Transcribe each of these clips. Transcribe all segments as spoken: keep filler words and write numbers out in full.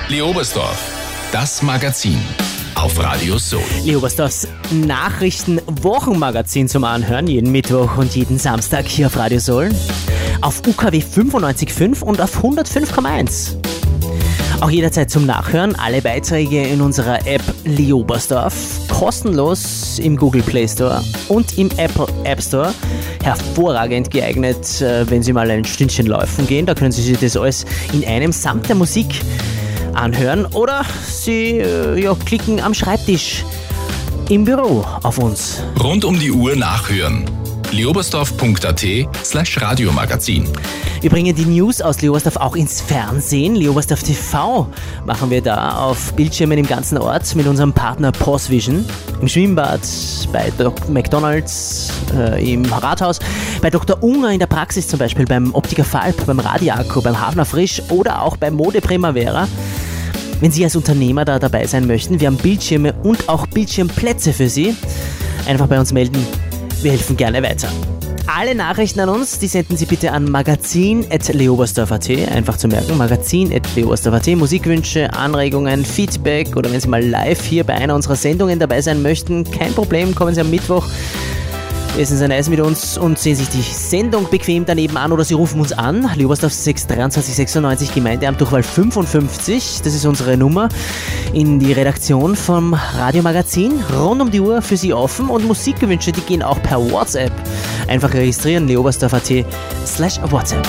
Leobersdorf, das Magazin auf Radio Soul. Leobersdorfs Nachrichten-Wochenmagazin zum Anhören, jeden Mittwoch und jeden Samstag hier auf Radio Soul. Auf U K W fünfundneunzig Komma fünf und auf hundertfünf Komma eins. Auch jederzeit zum Nachhören, alle Beiträge in unserer App Leobersdorf, kostenlos im Google Play Store und im Apple App Store. Hervorragend geeignet, wenn Sie mal ein Stündchen laufen gehen, da können Sie sich das alles in einem samt der Musik anhören oder Sie ja, klicken am Schreibtisch im Büro auf uns. Rund um die Uhr nachhören. leobersdorf.at slash Radiomagazin. Wir bringen die News aus Leobersdorf auch ins Fernsehen. Leobersdorf T V machen wir da auf Bildschirmen im ganzen Ort mit unserem Partner POSvision. Im Schwimmbad, bei McDonalds, äh, im Rathaus, bei Doktor Unger in der Praxis zum Beispiel, beim Optiker Falb, beim Radiaco, beim Hafner Frisch oder auch bei Mode Primavera. Wenn Sie als Unternehmer da dabei sein möchten, wir haben Bildschirme und auch Bildschirmplätze für Sie. Einfach bei uns melden. Wir helfen gerne weiter. Alle Nachrichten an uns, die senden Sie bitte an magazin at leobersdorf punkt at, einfach zu merken, magazin at leobersdorf punkt at. Musikwünsche, Anregungen, Feedback oder wenn Sie mal live hier bei einer unserer Sendungen dabei sein möchten, kein Problem, kommen Sie am Mittwoch, essen Sie ein Eis mit uns und sehen sich die Sendung bequem daneben an oder Sie rufen uns an. Leobersdorf sechs drei zwei sechs neun, Gemeindeamt Durchwahl fünfundfünfzig, das ist unsere Nummer, in die Redaktion vom Radiomagazin. Rund um die Uhr für Sie offen und Musikwünsche, die gehen auch per WhatsApp. Einfach registrieren, leobersdorf punkt at slash WhatsApp.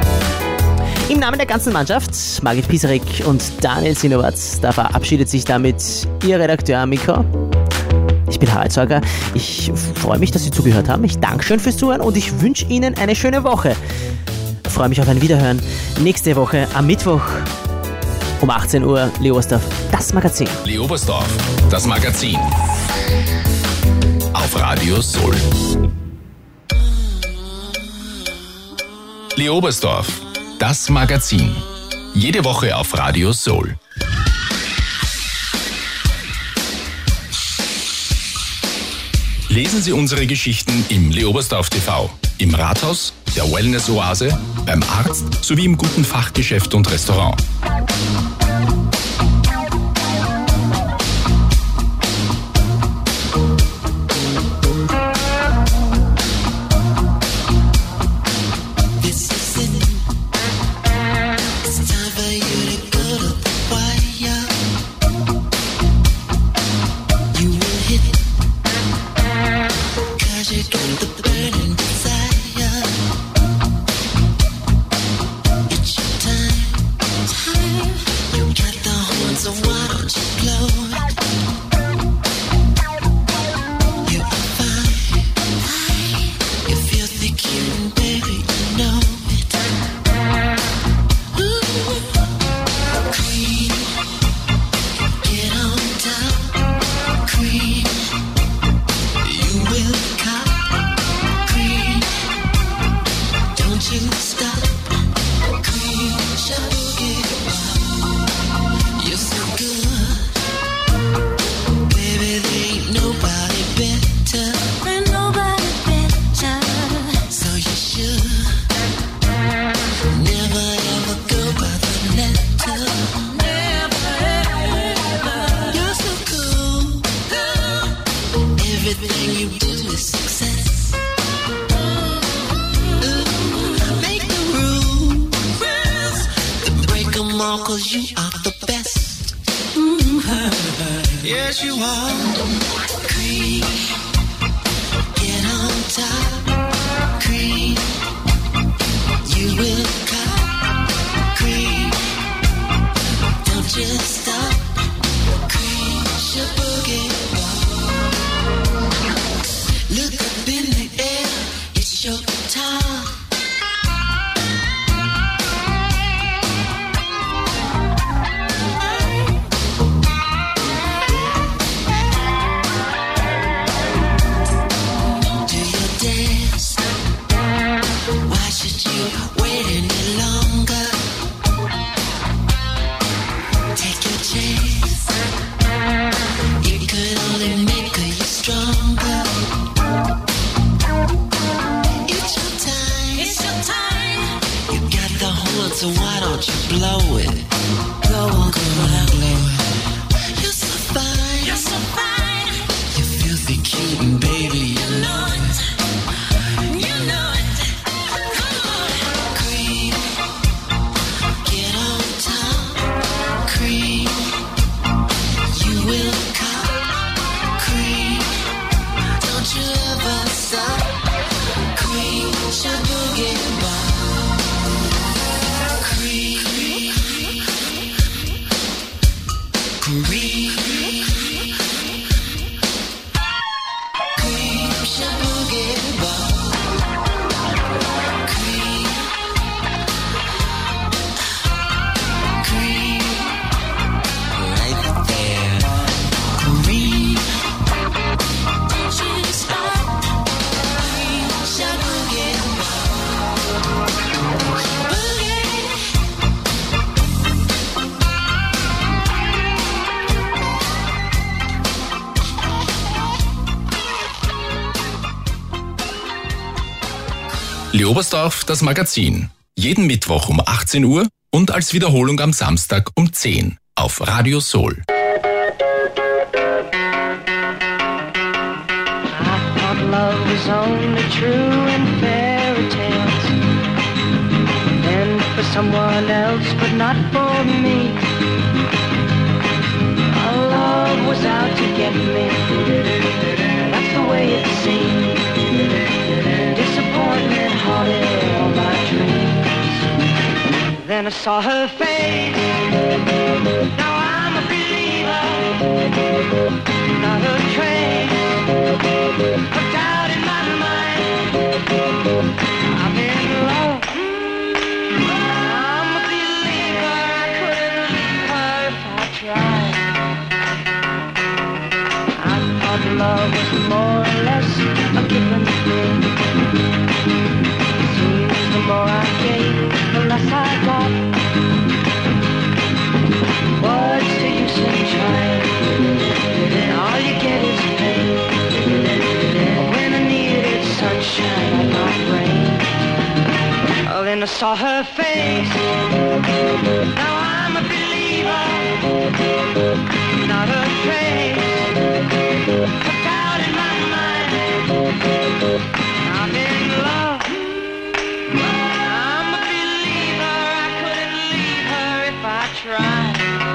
Im Namen der ganzen Mannschaft, Margit Piesarek und Daniel Sinowatz, da verabschiedet sich damit Ihr Redakteur Mikro. Ich bin Harald Sorger. Ich freue mich, dass Sie zugehört haben. Ich danke schön fürs Zuhören und ich wünsche Ihnen eine schöne Woche. Ich freue mich auf ein Wiederhören nächste Woche am Mittwoch um achtzehn Uhr. Leobersdorf, das Magazin. Leobersdorf, das Magazin auf Radio Soul. Leobersdorf, das Magazin. Jede Woche auf Radio Soul. Lesen Sie unsere Geschichten im Leobersdorf T V, im Rathaus, der Wellness-Oase, beim Arzt sowie im guten Fachgeschäft und Restaurant. Cause you are the best. Mm-hmm. Yes, you are. Cream, get on top. Cream, you will cut. Cream, don't just stop. Cream, your boogie. Look up in the air, it's your time. Why should you wait? Leobersdorf, das Magazin. Jeden Mittwoch um achtzehn Uhr und als Wiederholung am Samstag um zehn auf Radio Soul. Love was only true in fairy tales, and for someone else, but not for me. Our love was out to get me. That's the way it seemed. Disappointment haunted all my dreams. Then I saw her face. Now I'm a believer. Not a trace of doubt in my mind. I'm in love. I'm a believer. I couldn't leave her if I tried. I thought love was more or less a given thing. Seems the more I gave, the less I got. What's the use in trying? All you get is pain. When I needed sunshine on my brain, oh, then I saw her face. Now I'm a believer. Not a trace of doubt in my mind. I'm in love. I'm a believer. I couldn't leave her if I tried.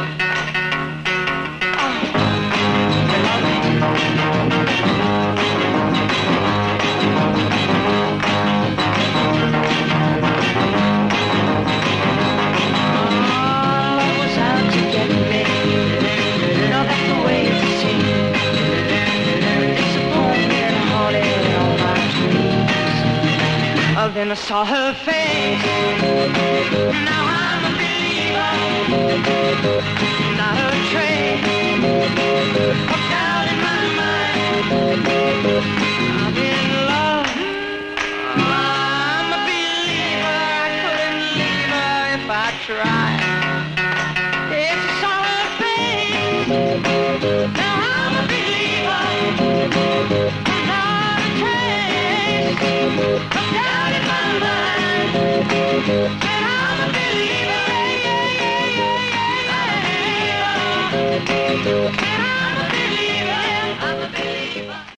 Then I saw her face. Now I'm a believer. Not a trace of doubt in my mind. I'm in love. I'm a believer. I couldn't leave her if I tried. It's I saw her face. Now I'm a believer. Not a trace of doubt in my mind. And I'm a believer. And